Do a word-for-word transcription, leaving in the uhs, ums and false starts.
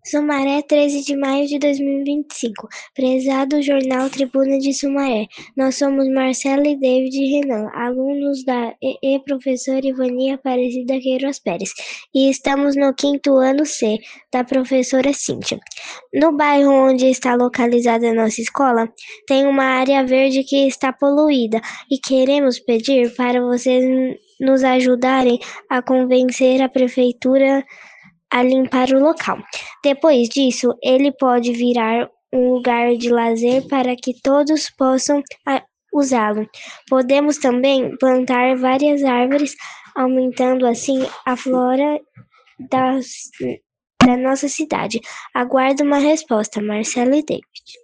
Sumaré, treze de maio de dois mil e vinte e cinco. Prezado Jornal Tribuna de Sumaré, nós somos Marcelo e David Renan, alunos da E E Professora Ivania Aparecida Queiroz Pérez, e estamos no quinto ano C, da professora Cíntia. No bairro onde está localizada a nossa escola, tem uma área verde que está poluída, e queremos pedir para vocês nos ajudarem a convencer a prefeitura a limpar o local. Depois disso, ele pode virar um lugar de lazer para que todos possam usá-lo. Podemos também plantar várias árvores, aumentando assim a flora das, da nossa cidade. Aguardo uma resposta, Marcelo e David.